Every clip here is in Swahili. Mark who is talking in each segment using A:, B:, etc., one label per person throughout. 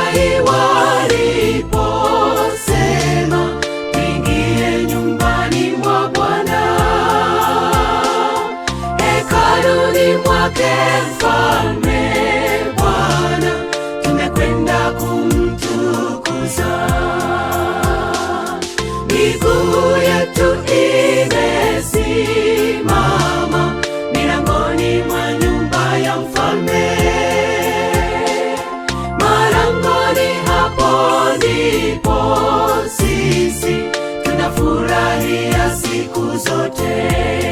A: Wakai waliposema tuingie nyumbani mwa Bwana, hekaluni mwake Mfalme Bwana, tumekwenda kumtukuza. Miguu yetu imesimama milangoni mwa nyumba ya mfalme. Malangoni hapo ndipo sisi tunafurahia siku zote.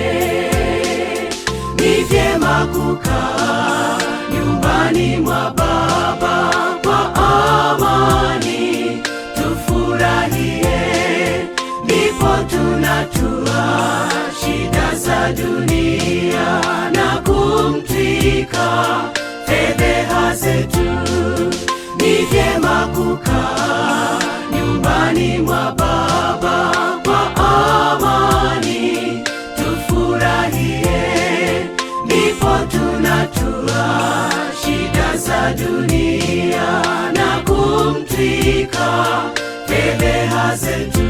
A: Ni vyema kukaa nyumbani mwa Baba kwa amani, tufurahie, ndipo tunatua shida za dunia na kumtwika fedheha zetu. Ni vyema kukaa nyumbani mwa Baba kwa amani, tufurahie, ndipo tunatua shida za dunia na kumtwika fedheha zetu.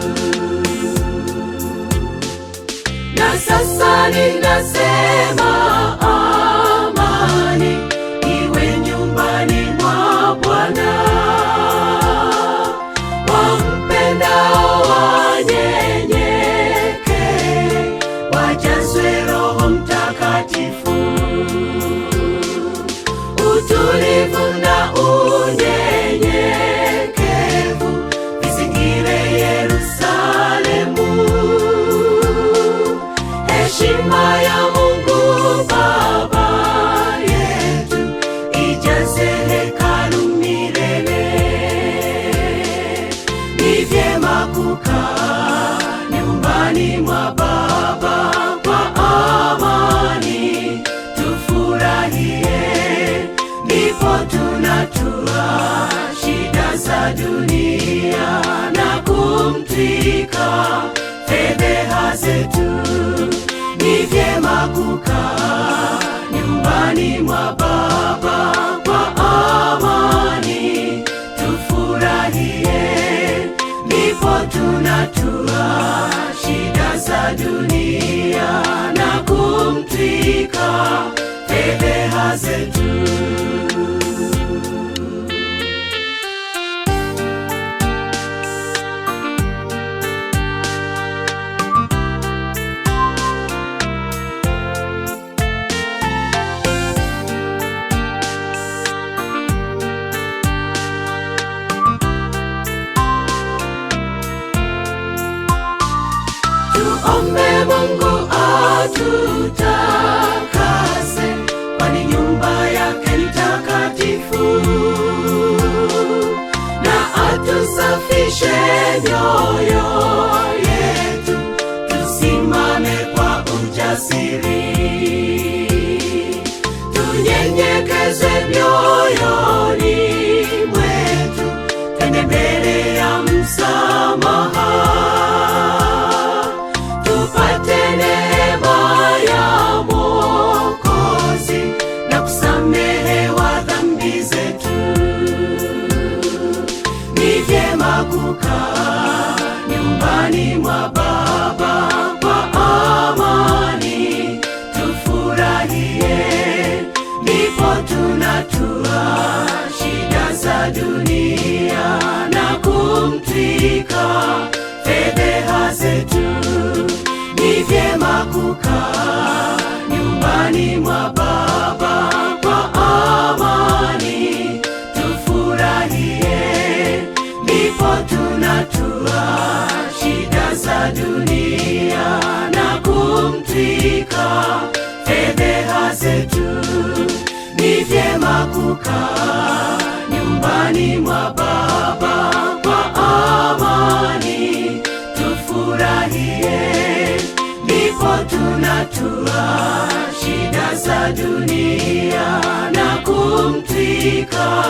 A: Na sasa ninasema amani iwe nyumbani mwa Bwana. Wampendao wanyenyekee, wajazwe Roho Mtakatifu. Utulivu na unyenyekevu vizingire Yerusalemu. Heshima ya Mungu Baba yetu ijaze hekalu milele. Ni vyema kukaa nyumbani mwa Baba kwa amani, tufurahie, ndipo tunatua shida za dunia na kumtwika fedheha zetu. Ni vyema kukaa nyumbani mwa Baba kwa amani, tufurahie, ndipo tunatua shida za dunia na kumtwika fedheha zetu. Tuombe Mungu atutakase, kwani nyumba yake ni takatifu, na atusafishe mioyo yetu, tusimame kwa ujasiri. Tunyenyekezwe mioyoni mwetu, twende mbele ya msamaha, tupate neema ya Mwokozi na kusamehewa dhambi zetu. Ni vyema kukaa nyumbani mwa Baba kwa amani, tufurahie, ndipo tunatua shida za dunia na kumtwika fedheha zetu. Ni vyema kukaa nyumbani mwa Baba kwa amani, tufurahie, ndipo tunatua shida za dunia na kumtwika fedheha zetu. Ni vyema kukaa nyumbani mwa Baba kwa amani, tufurahie, ndipo tunatua shida za dunia na kumtwika